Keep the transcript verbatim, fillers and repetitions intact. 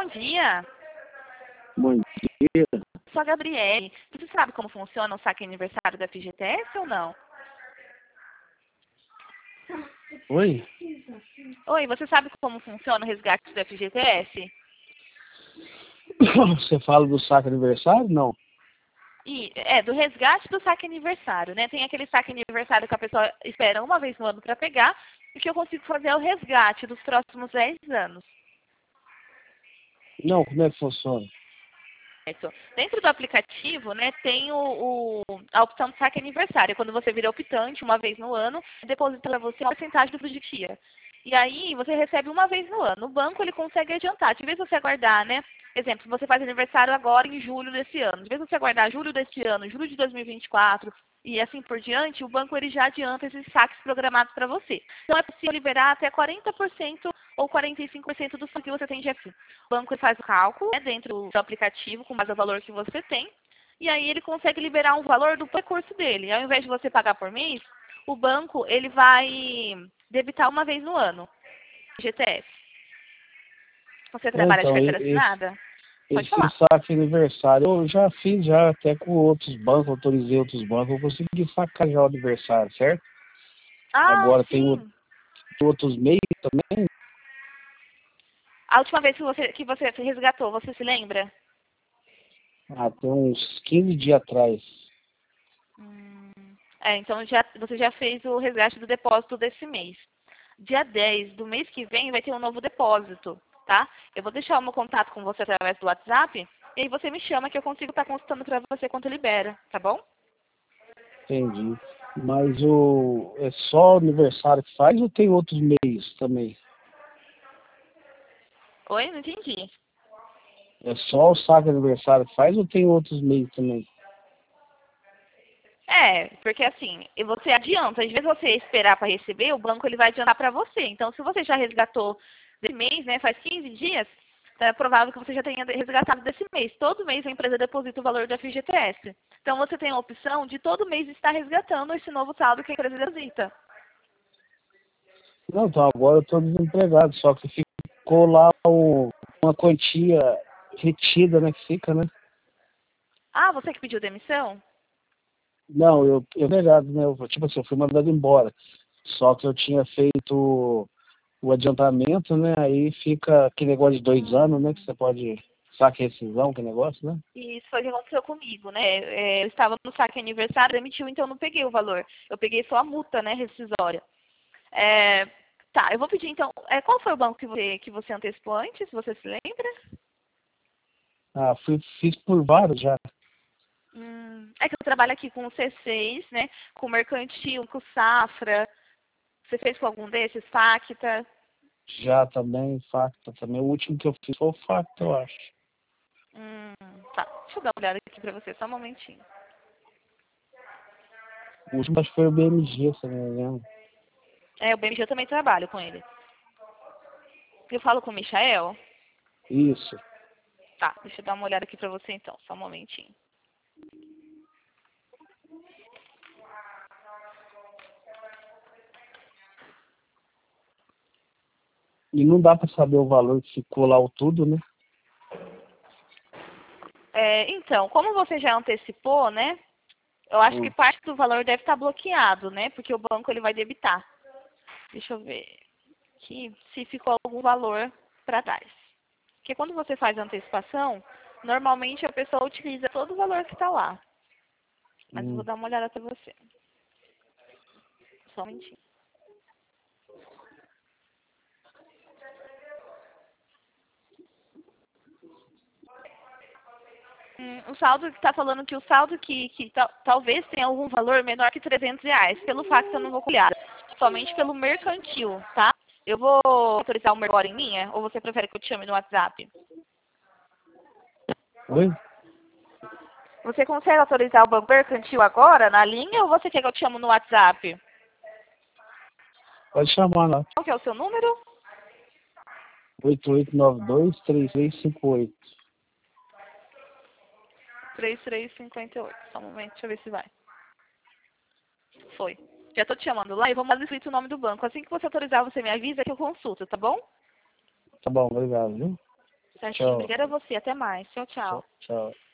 Bom dia. Bom dia. Sou a Gabriele. Você sabe como funciona o saque aniversário da F G T S ou não? Oi? Oi, você sabe como funciona o resgate do F G T S? Você fala do saque aniversário? Não. E, é, do resgate do saque aniversário, né? Tem aquele saque aniversário que a pessoa espera uma vez no ano para pegar, e que eu consigo fazer é o resgate dos próximos dez anos. Não, como é que funciona? Certo. Dentro do aplicativo, né, tem o, o- a opção de saque aniversário. Quando você vira optante, uma vez no ano, deposita para você uma porcentagem do dia. E aí, você recebe uma vez no ano. O banco, ele consegue adiantar. De vez você aguardar, né? Exemplo, você faz aniversário agora em julho desse ano. De vez você aguardar julho desse ano, julho de dois mil e vinte e quatro, e assim por diante, o banco, ele já adianta esses saques programados para você. Então, é possível liberar até quarenta por cento ou quarenta e cinco por cento do que você tem de F I. O banco faz o cálculo, né, dentro do aplicativo, com base no valor que você tem, e aí ele consegue liberar um valor do recurso dele. Ao invés de você pagar por mês, o banco, ele vai debitar uma vez no ano, G T S. Você É, trabalha de então, carteira esse, assinada? Pode esse falar. saque aniversário, eu já fiz já até com outros bancos, autorizei outros bancos, eu consegui sacar já o aniversário, certo? Ah, Agora tem o- sim. outros meios também. A última vez que você, que você resgatou, você se lembra? Ah, tem uns quinze dias atrás. Hum, é, então já, você já fez o resgate do depósito desse mês. Dia dez do mês que vem vai ter um novo depósito, tá? Eu vou deixar o meu contato com você através do WhatsApp, e aí você me chama que eu consigo estar consultando para você quanto libera, tá bom? Entendi. Mas o, é só o aniversário que faz ou tem outros meios também? Oi, não entendi. É só o saque aniversário que faz ou tem outros meios também? É, porque assim, e você adianta, às vezes você esperar para receber, o banco ele vai adiantar para você. Então, se você já resgatou desse mês, né, faz quinze dias, então é provável que você já tenha resgatado desse mês. Todo mês a empresa deposita o valor do F G T S. Então, você tem a opção de todo mês estar resgatando esse novo saldo que a empresa deposita. Não, então agora eu estou desempregado, só que ficou lá o, uma quantia retida, né, que fica, né? Ah, você que pediu demissão? Não, eu, eu negado, né? Eu, tipo assim, eu fui mandado embora. Só que eu tinha feito o adiantamento, né? Aí fica aquele negócio de dois anos, né? Que Hum, você pode saque rescisão, que negócio, né? e isso foi o que aconteceu comigo, né? É, eu estava no saque aniversário, demitiu, então eu não peguei o valor. Eu peguei só a multa, né, rescisória. É, tá, eu vou pedir então. É, qual foi o banco que você, que você antecipou antes? Você se lembra? Ah, fui, fiz por vários já. Hum, é que eu trabalho aqui com o C seis, né? Com o Mercantil, com o Safra. Você fez com algum desses? Facta? Já também, Facta também. O último que eu fiz foi o Facta, eu acho. Hum, tá, deixa eu dar uma olhada aqui pra você, só um momentinho. O último acho que foi o B M G, se não me engano. É, o B M G eu também trabalho com ele. Eu falo com o Michael? Isso. Tá, deixa eu dar uma olhada aqui pra você então, só um momentinho. E não dá para saber o valor que ficou lá o tudo, né? É, então, como você já antecipou, né? Eu acho que Hum. parte do valor deve estar bloqueado, né? Porque o banco ele vai debitar. Deixa eu ver aqui se ficou algum valor para trás. Porque quando você faz a antecipação, normalmente a pessoa utiliza todo o valor que está lá. Mas eu vou Hum. dar uma olhada para você. Só um minutinho. Hum, o saldo que está falando que o saldo que, que tal- talvez tenha algum valor menor que trezentos reais. Pelo fato que eu não vou colher. Somente pelo mercantil, tá? Eu vou autorizar o mercado em linha? Ou você prefere que eu te chame no WhatsApp? Oi? Você consegue autorizar o banco mercantil agora, na linha, ou você quer que eu te chame no WhatsApp? Pode chamar lá. Qual que é o seu número? oito oito nove dois, três três cinco oito. três três cinco oito. Só um momento, deixa eu ver se vai. Foi. Já tô te chamando lá e vamos dar escrito o nome do banco. Assim que você autorizar, você me avisa que eu consulto, tá bom? Tá bom, obrigado, viu? Certinho. Tchau. Obrigada a você. Até mais. Tchau, tchau. Tchau. Tchau.